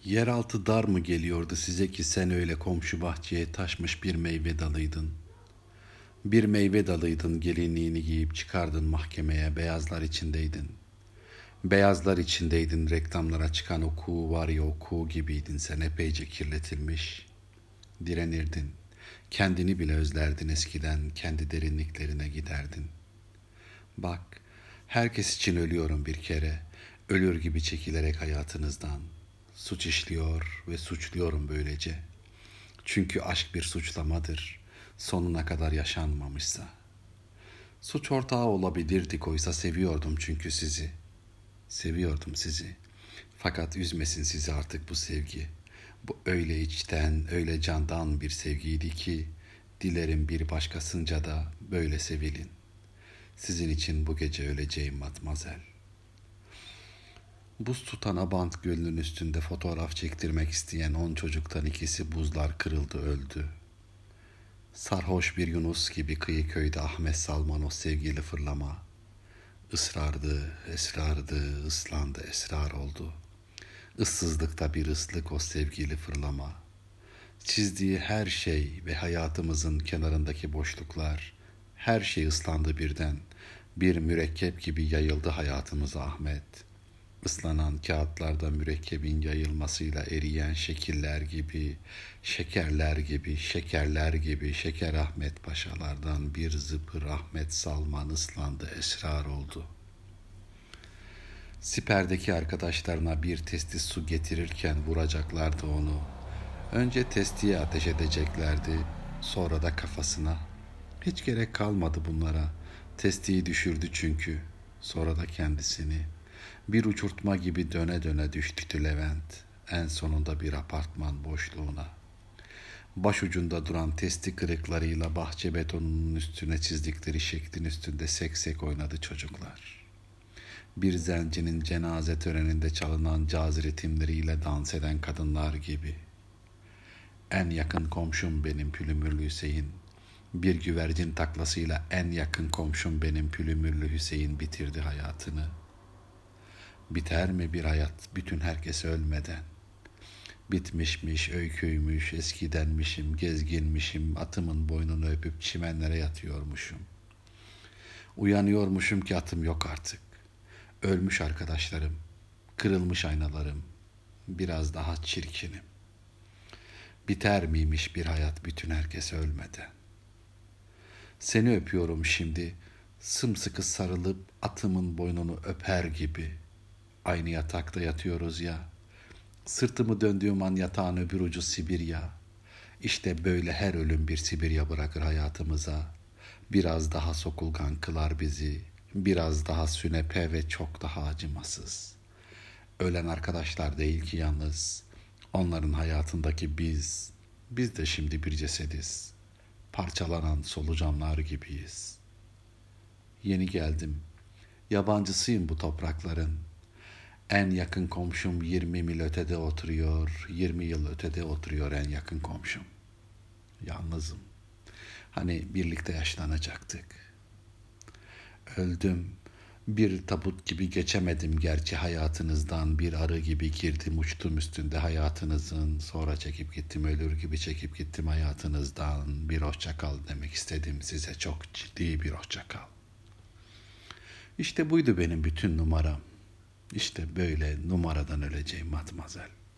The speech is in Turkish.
Yeraltı dar mı geliyordu size ki sen öyle komşu bahçeye taşmış bir meyve dalıydın. Bir meyve dalıydın, gelinliğini giyip çıkardın mahkemeye, beyazlar içindeydin. Beyazlar içindeydin, reklamlara çıkan o kuğu var ya, o kuğu gibiydin sen, epeyce kirletilmiş. Direnirdin, kendini bile özlerdin, eskiden kendi derinliklerine giderdin. Bak, herkes için ölüyorum bir kere, ölür gibi çekilerek hayatınızdan. Suç işliyor ve suçluyorum böylece. Çünkü aşk bir suçlamadır, sonuna kadar yaşanmamışsa. Suç ortağı olabilirdik, oysa seviyordum çünkü sizi. Seviyordum sizi. Fakat üzmesin sizi artık bu sevgi. Bu öyle içten, öyle candan bir sevgiydi ki, dilerim bir başkasınca da böyle sevilin. Sizin için bu gece öleceğim matmazel. Buz tutan Abant Gölü'nün üstünde fotoğraf çektirmek isteyen 10 çocuktan ikisi buzlar kırıldı, öldü. Sarhoş bir Yunus gibi kıyı köyde Ahmet Salman o sevgili fırlama. Isrardı, esrardı, ıslandı, esrar oldu. Issızlıkta bir ıslık o sevgili fırlama. Çizdiği her şey ve hayatımızın kenarındaki boşluklar, her şey ıslandı birden. Bir mürekkep gibi yayıldı hayatımıza Ahmet. Islanan kağıtlarda mürekkebin yayılmasıyla eriyen şekiller gibi, şekerler gibi, şekerler gibi, Şeker Ahmet Paşalardan bir zıpır Ahmet Salman ıslandı, esrar oldu. Siperdeki arkadaşlarına bir testi su getirirken vuracaklardı onu. Önce testiye ateş edeceklerdi, sonra da kafasına. Hiç gerek kalmadı bunlara. Testiyi düşürdü çünkü. Sonra da kendisini. Bir uçurtma gibi döne döne düştü Levent. En sonunda bir apartman boşluğuna. Başucunda duran testi kırıklarıyla bahçe betonunun üstüne çizdikleri şeklin üstünde seksek oynadı çocuklar. Bir zencinin cenaze töreninde çalınan caz ritimleriyle dans eden kadınlar gibi. En yakın komşum benim Pülümürlü Hüseyin. Bir güvercin taklasıyla en yakın komşum benim Pülümürlü Hüseyin bitirdi hayatını. Biter mi bir hayat bütün herkes ölmeden? Bitmişmiş, öyküymüş, eskidenmişim, gezginmişim, atımın boynunu öpüp çimenlere yatıyormuşum. Uyanıyormuşum ki atım yok artık. Ölmüş arkadaşlarım, kırılmış aynalarım, biraz daha çirkinim. Biter miymiş bir hayat bütün herkes ölmeden? Seni öpüyorum şimdi, sımsıkı sarılıp atımın boynunu öper gibi. Aynı yatakta yatıyoruz ya. Sırtımı döndüğüm an yatağın öbür ucu Sibirya. İşte böyle her ölüm bir Sibirya bırakır hayatımıza. Biraz daha sokulgan kılar bizi. Biraz daha sünepe ve çok daha acımasız. Ölen arkadaşlar değil ki yalnız. Onların hayatındaki biz. Biz de şimdi bir cesediz. Parçalanan solucanlar gibiyiz. Yeni geldim. Yabancısıyım bu toprakların. En yakın komşum 20 mil ötede oturuyor, 20 yıl ötede oturuyor en yakın komşum. Yalnızım. Hani birlikte yaşlanacaktık. Öldüm. Bir tabut gibi geçemedim gerçi hayatınızdan. Bir arı gibi girdim uçtum üstünde hayatınızın. Sonra çekip gittim, ölür gibi çekip gittim hayatınızdan. Bir hoşça kal demek istedim size, çok ciddi bir hoşça kal. İşte buydu benim bütün numaram. İşte böyle numaradan öleceğim matmazel.